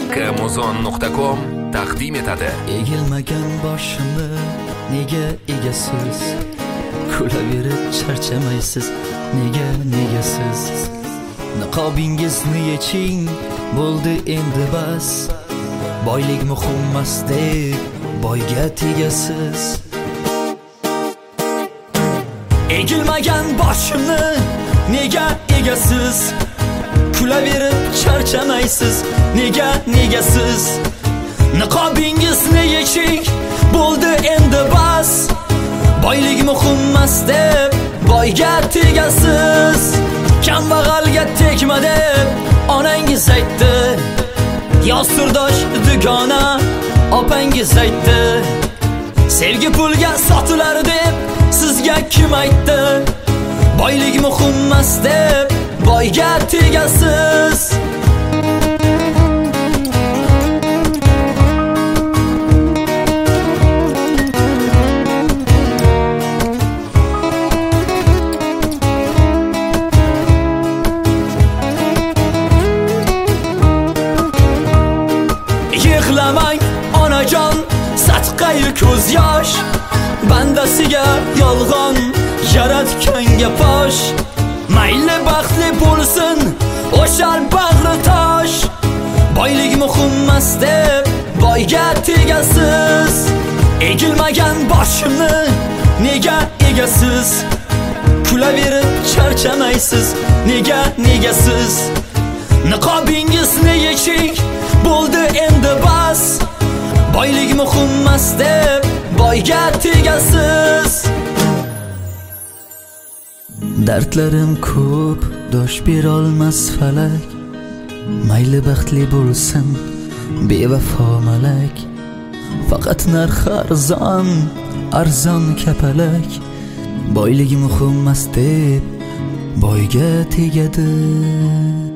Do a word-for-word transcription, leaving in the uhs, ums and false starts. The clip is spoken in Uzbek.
Amazon nuqta com taqdim etadi. Egilmagan boshimni nega egasiz? Kulaverib charchamaysiz, nega negasiz? Niqobingizni yeching, bo'ldi endi bas. Boylik muhimmas deb boyga tegasiz. Egilmagan boshimni nega egasiz? Kulaverib charchamaysiz, nega negasiz? Niqobingizni yeching, bo'ldi endi bas. Boylik muhimmas deb boyga tegasiz. Kambag'alga tegma deb onangiz aytdi. Yo'sirdosh dugona opangiz aytdi. Sevgi pulga sotilar deb sizga kim aytdi? Boylik muhimmas deb boyga tegasiz. Yig'lamang onajon, satqayi ko'z yosh. Bandasiga yolg'on yaratganga posh. Mayli baxtli bo'lsin o'shal bag'ri tosh. Boylik muhimmas deb boyga tegasiz. Egilmagan boshimni nega egasiz? Kulaverib charchamaysiz, nega negasiz? Niqobingizni yeching, bo'ldi endi bas. Boylik muhimmas deb boyga tegasiz. Dardlarim ko'p, dosh berolmas falak. Mayli baxtli bo'lsin bevafo malak. Faqat narx arzon, arzon kapalak. Boylik muhimmas deb boyga tegadi.